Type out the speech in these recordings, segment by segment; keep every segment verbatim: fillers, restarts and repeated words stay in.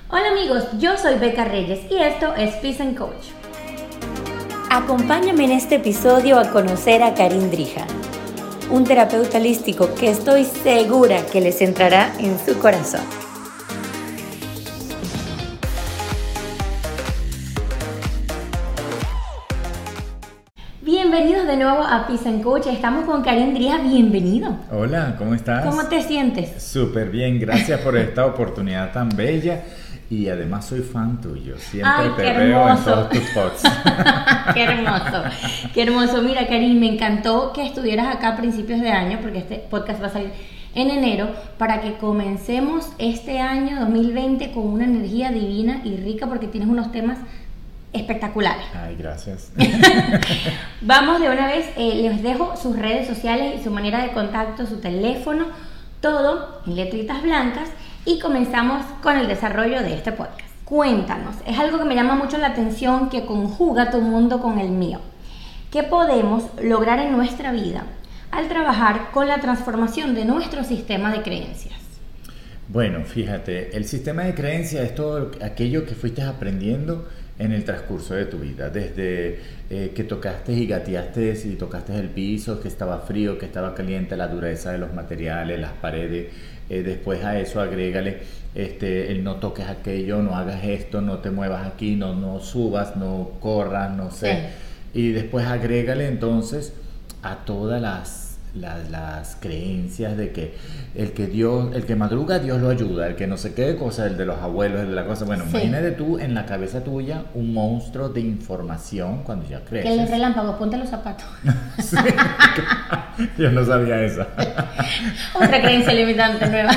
Hola amigos, yo soy Beca Reyes y esto es Peace and Coach. Acompáñame en este episodio a conocer a Karin Drija, un terapeuta holístico que estoy segura que les entrará en su corazón. Bienvenidos de nuevo a Peace and Coach. Estamos con Karin Drija. Bienvenido. Hola, ¿cómo estás? ¿Cómo te sientes? Súper bien, gracias por esta oportunidad tan bella. Y además soy fan tuyo, siempre Ay, te qué veo en hermoso. todos tus posts. Qué hermoso, qué hermoso. Mira, Karin, me encantó que estuvieras acá a principios de año, porque este podcast va a salir en enero, para que comencemos este año dos mil veinte con una energía divina y rica, porque tienes unos temas espectaculares. Ay, gracias. Vamos de una vez, eh, les dejo sus redes sociales y su manera de contacto, su teléfono, todo en letritas blancas. Y comenzamos con el desarrollo de este podcast. Cuéntanos, es algo que me llama mucho la atención, que conjuga tu mundo con el mío. ¿Qué podemos lograr en nuestra vida al trabajar con la transformación de nuestro sistema de creencias? Bueno, fíjate, el sistema de creencias es todo aquello que fuiste aprendiendo en el transcurso de tu vida, desde eh, que tocaste y gateaste y tocaste el piso, que estaba frío, que estaba caliente, la dureza de los materiales, las paredes. Eh, después a eso agrégale este, el no toques aquello, no hagas esto, no te muevas aquí, no, no subas, no corras, no sé. Sí. Y después agrégale entonces a todas las, las, las creencias de que el que Dios, el que madruga, Dios lo ayuda, el que no se quede cosa, el de los abuelos, el de la cosa. Bueno, sí. Imagínate tú en la cabeza tuya un monstruo de información cuando ya creces. Que el relámpago, ponte los zapatos. Sí, yo no sabía eso. Otra creencia limitante nueva.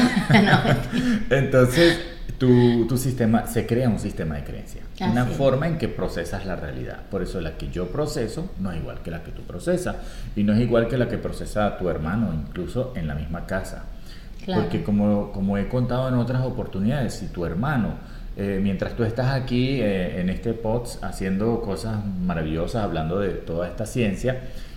No. Entonces, tu, tu sistema, se crea un sistema de creencia. Así una es. forma en que procesas la realidad. Por eso la que yo proceso no es igual que la que tú procesas. Y no es igual que la que procesa tu hermano, incluso en la misma casa. Claro. Porque como, como he contado en otras oportunidades, si tu hermano, eh, mientras tú estás aquí eh, en este podcast haciendo cosas maravillosas, hablando de toda esta ciencia,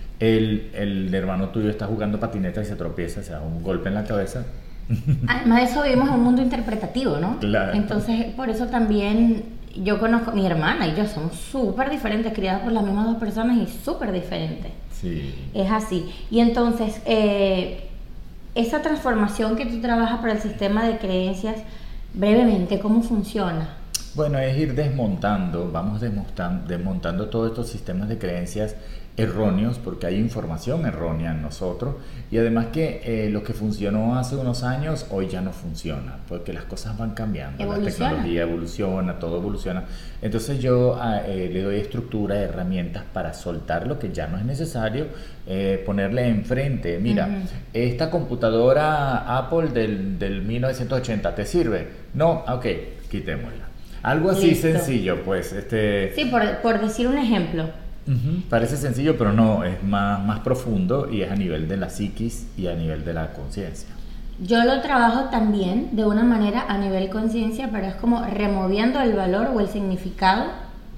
el, el hermano tuyo está jugando patineta y se tropieza, se da un golpe en la cabeza. Además de eso, vivimos en un mundo interpretativo, ¿no? Claro. Entonces, por eso también yo conozco a mi hermana y yo somos súper diferentes, criadas por las mismas dos personas y súper diferentes. Sí. Es así. Y entonces, eh, esa transformación que tú trabajas para el sistema de creencias, brevemente, ¿cómo funciona? Bueno, es ir desmontando, vamos desmontando, desmontando todos estos sistemas de creencias erróneos, porque hay información errónea en nosotros, y además que eh, lo que funcionó hace unos años hoy ya no funciona, porque las cosas van cambiando, Evoluciona. La tecnología evoluciona, todo evoluciona. Entonces yo eh, le doy estructura, herramientas para soltar lo que ya no es necesario, eh, ponerle enfrente, mira, uh-huh. Esta computadora Apple del, del mil novecientos ochenta, ¿te sirve? No, ok, quitémosla. Algo así Listo. Sencillo, pues. Este... Sí, por, por decir un ejemplo. Uh-huh. Parece sencillo, pero no, es más, más profundo y es a nivel de la psiquis y a nivel de la conciencia. Yo lo trabajo también de una manera a nivel conciencia, pero es como removiendo el valor o el significado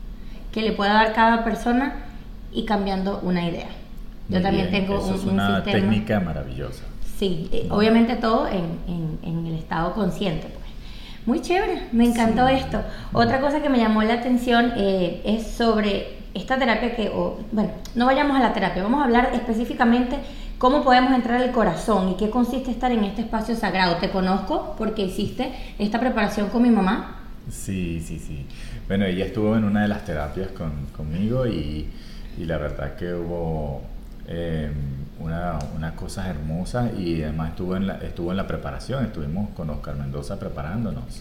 que le pueda dar cada persona y cambiando una idea. Yo Muy también bien. tengo Eso un, es un una sistema. técnica maravillosa. Sí, eh, obviamente todo en, en, en el estado consciente. Pues. Muy chévere, me encantó sí. esto. Otra cosa que me llamó la atención eh, es sobre esta terapia que, o, bueno, no vayamos a la terapia, vamos a hablar específicamente cómo podemos entrar al corazón y qué consiste estar en este espacio sagrado. Te conozco porque hiciste esta preparación con mi mamá. Sí, sí, sí. Bueno, ella estuvo en una de las terapias con, conmigo y, y la verdad que hubo eh, una, una cosa hermosa y además estuvo en, la, estuvo en la preparación, estuvimos con Oscar Mendoza preparándonos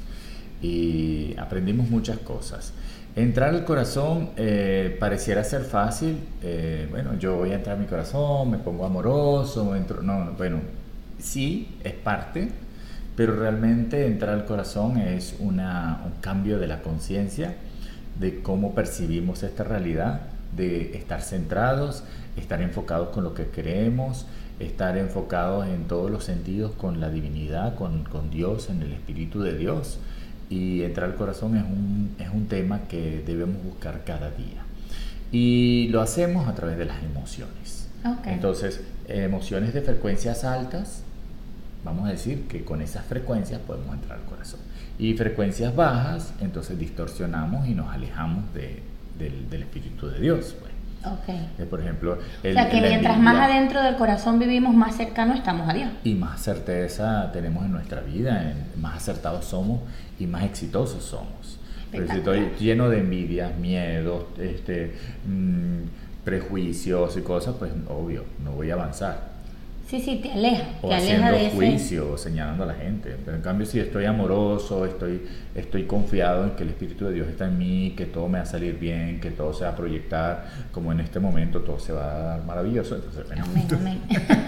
y aprendimos muchas cosas. Entrar al corazón eh, pareciera ser fácil, eh, bueno, yo voy a entrar a mi corazón, me pongo amoroso, entro, no, bueno, sí, es parte, pero realmente entrar al corazón es una, un cambio de la conciencia, de cómo percibimos esta realidad, de estar centrados, estar enfocados con lo que queremos, estar enfocados en todos los sentidos con la divinidad, con, con Dios, en el Espíritu de Dios. Y entrar al corazón es un, es un tema que debemos buscar cada día. Y lo hacemos a través de las emociones. Okay. Entonces, emociones de frecuencias altas, vamos a decir que con esas frecuencias podemos entrar al corazón. Y frecuencias bajas, entonces distorsionamos y nos alejamos de, del, del Espíritu de Dios. Pues. Okay. Eh, por ejemplo, el, o sea que mientras envidia, más adentro del corazón vivimos, más cercano estamos a Dios. Y más certeza tenemos en nuestra vida, en, más acertados somos y más exitosos somos. Pero si estoy lleno de envidias, miedos, este, mmm, prejuicios y cosas, pues obvio, no voy a avanzar. Sí, sí, te aleja, O te haciendo aleja de juicio, ese... señalando a la gente. Pero en cambio, si estoy amoroso, estoy, estoy confiado en que el Espíritu de Dios está en mí, que todo me va a salir bien, que todo se va a proyectar, como en este momento todo se va a dar maravilloso. Entonces, bueno, Amén, amén.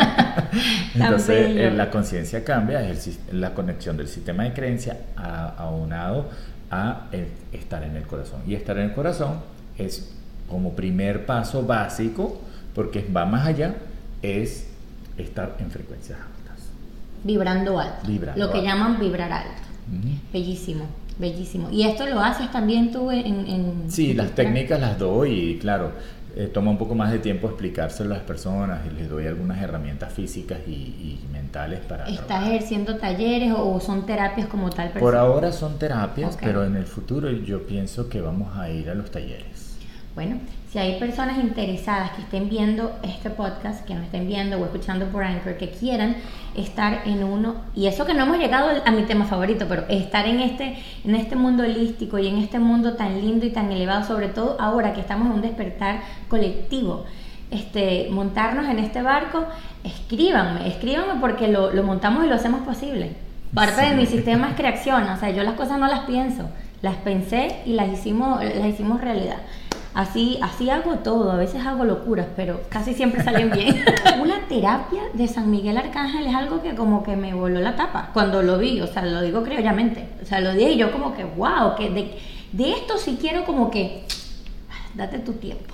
entonces eh, la conciencia cambia, es el, la conexión del sistema de creencia a, aunado a el, estar en el corazón. Y estar en el corazón es como primer paso básico, porque va más allá, es estar en frecuencias altas. Vibrando alto. Vibrando lo que alto. llaman vibrar alto. Uh-huh. Bellísimo, bellísimo. ¿Y esto lo haces también tú en...? en sí, en las técnicas las doy y claro, eh, toma un poco más de tiempo explicárselo a las personas y les doy algunas herramientas físicas y, y mentales para ¿Estás trabajar. ejerciendo talleres o son terapias como tal? Por ahora son terapias, Okay. pero en el futuro yo pienso que vamos a ir a los talleres. Bueno, si hay personas interesadas que estén viendo este podcast, que nos estén viendo o escuchando por Anchor, que quieran estar en uno, y eso que no hemos llegado a mi tema favorito, pero estar en este, en este mundo holístico y en este mundo tan lindo y tan elevado, sobre todo ahora que estamos en un despertar colectivo, este, montarnos en este barco, escríbanme, escríbanme porque lo, lo montamos y lo hacemos posible. Parte sí. de mi sistema es creación, o sea, yo las cosas no las pienso, las pensé y las hicimos, las hicimos realidad. Así, así hago todo, a veces hago locuras, pero casi siempre salen bien. Una terapia de San Miguel Arcángel es algo que como que me voló la tapa cuando lo vi, o sea, lo digo criollamente, o sea, lo dije y yo como que wow, que de, de esto sí quiero como que, date tu tiempo.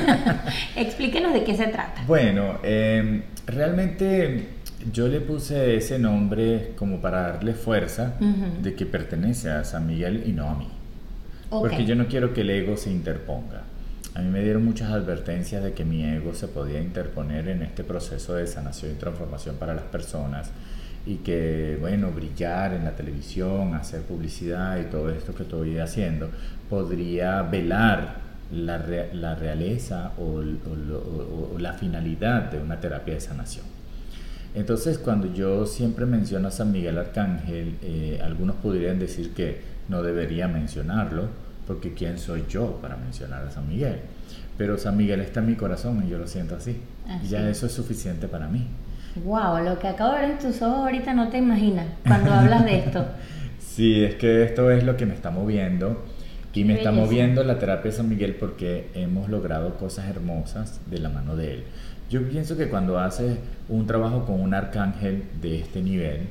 Explíquenos de qué se trata. Bueno, eh, realmente yo le puse ese nombre como para darle fuerza uh-huh. de que pertenece a San Miguel y no a mí. Okay. Porque yo no quiero que el ego se interponga. A mí me dieron muchas advertencias de que mi ego se podía interponer en este proceso de sanación y transformación para las personas y que, bueno, brillar en la televisión, hacer publicidad y todo esto que estoy haciendo podría velar la, re, la realeza o, o, o, o la finalidad de una terapia de sanación. Entonces, cuando yo siempre menciono a San Miguel Arcángel, eh, algunos podrían decir que no debería mencionarlo, porque ¿quién soy yo para mencionar a San Miguel? Pero San Miguel está en mi corazón y yo lo siento así. así. Y ya eso es suficiente para mí. Wow, lo que acabo de ver en tus ojos ahorita no te imaginas cuando hablas de esto. Sí, es que esto es lo que me está moviendo. Y me Belleza. Está moviendo la terapia de San Miguel porque hemos logrado cosas hermosas de la mano de él. Yo pienso que cuando haces un trabajo con un arcángel de este nivel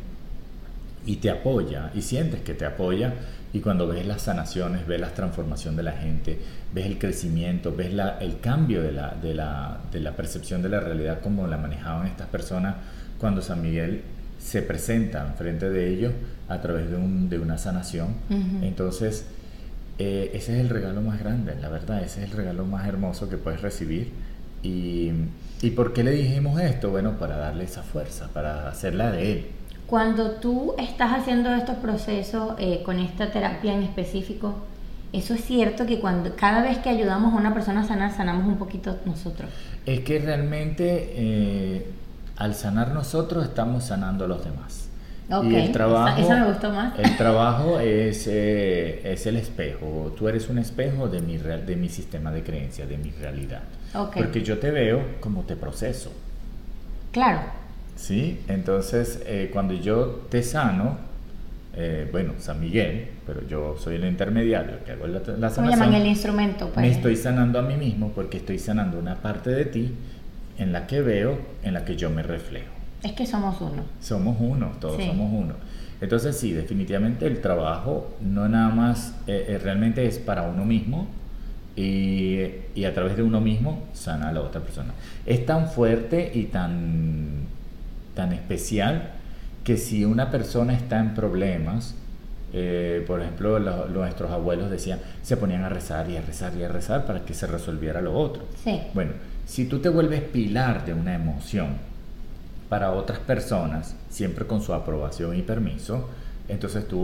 y te apoya, y sientes que te apoya, y cuando ves las sanaciones, ves la transformación de la gente, ves el crecimiento, ves la, el cambio de la, de, la, de la percepción de la realidad como la manejaban estas personas cuando San Miguel se presenta enfrente de ellos a través de, un, de una sanación. Uh-huh. Entonces, eh, ese es el regalo más grande, la verdad, ese es el regalo más hermoso que puedes recibir. Y, ¿y por qué le dijimos esto? Bueno, para darle esa fuerza, para hacerla de él. Cuando tú estás haciendo estos procesos eh, con esta terapia en específico, eso es cierto que cuando cada vez que ayudamos a una persona a sanar, sanamos un poquito nosotros. Es que realmente eh, al sanar nosotros estamos sanando a los demás. Okay, y el trabajo, esa, esa me gustó más. El trabajo es, eh, es el espejo. Tú eres un espejo de mi, de mi sistema de creencias, de mi realidad. Okay. Porque yo te veo como te proceso. Claro. Sí, entonces eh, cuando yo te sano, eh, bueno, San Miguel, pero yo soy el intermediario que hago la, la sanación. ¿Cómo llaman el instrumento? Pues? Me estoy sanando a mí mismo porque estoy sanando una parte de ti en la que veo, en la que yo me reflejo. Es que somos uno. Somos uno, todos sí. somos uno. Entonces sí, definitivamente el trabajo no nada más, eh, eh, realmente es para uno mismo y, y a través de uno mismo sana a la otra persona. Es tan fuerte y tan, tan especial que si una persona está en problemas, eh, por ejemplo, lo, nuestros abuelos decían, se ponían a rezar y a rezar y a rezar para que se resolviera lo otro. Sí. Bueno, si tú te vuelves pilar de una emoción para otras personas, siempre con su aprobación y permiso, entonces tú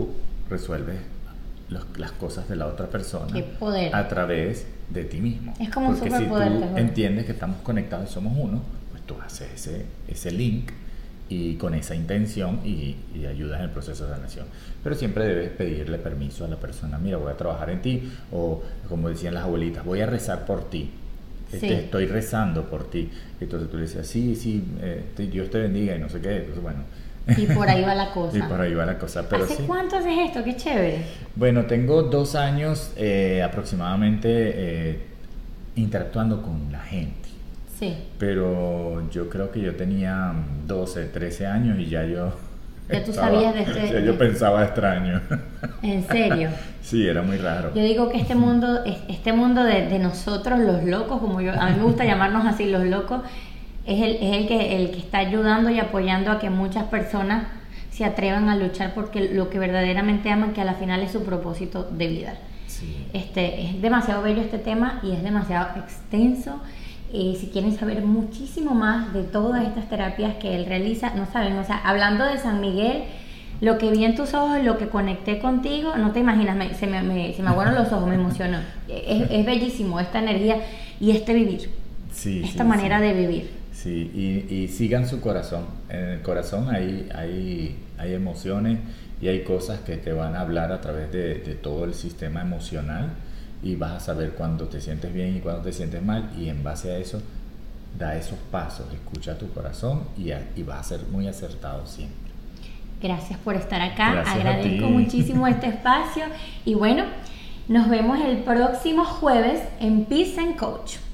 resuelves los, las cosas de la otra persona. Qué poder. A través de ti mismo. Es como un Porque superpoder, si te tú juro. entiendes que estamos conectados y somos uno, pues tú haces ese, ese link y con esa intención y, y ayudas en el proceso de sanación. Pero siempre debes pedirle permiso a la persona. Mira, voy a trabajar en ti, o como decían las abuelitas, voy a rezar por ti. Sí. Este, estoy rezando por ti. Entonces tú le decías, sí, sí, eh, te- Dios te bendiga y no sé qué. Entonces, bueno. Y por ahí va la cosa. Y por ahí va la cosa. Pero ¿Hace sí. cuánto haces esto? Qué chévere. Bueno, tengo dos años eh, aproximadamente eh, interactuando con la gente. Sí. Pero yo creo que yo tenía doce, trece años y ya yo... Ya tú estaba- sabías de este- ya yo pensaba extraño. En serio. Sí, era muy raro. Yo digo que este mundo, es- este mundo de, de nosotros, los locos, como yo, a mí me gusta llamarnos así, los locos, es el, es el que, el que está ayudando y apoyando a que muchas personas se atrevan a luchar porque lo que verdaderamente aman, que a la final es su propósito de vida. Sí. Este, es demasiado bello este tema y es demasiado extenso. Y si quieren saber muchísimo más de todas estas terapias que él realiza, no saben, o sea, hablando de San Miguel, lo que vi en tus ojos, lo que conecté contigo, no te imaginas, me- se, me, me- se me aguaron los ojos, me emocionó. Es, es bellísimo esta energía y este vivir, Sí, esta sí, manera sí. de vivir. Sí, y, y sigan su corazón. En el corazón hay, hay, hay emociones y hay cosas que te van a hablar a través de, de todo el sistema emocional y vas a saber cuándo te sientes bien y cuándo te sientes mal y en base a eso da esos pasos, escucha tu corazón y, a- y vas a ser muy acertado siempre. Gracias por estar acá, Gracias a agradezco ti. muchísimo este espacio y bueno, nos vemos el próximo jueves en Peace and Coach.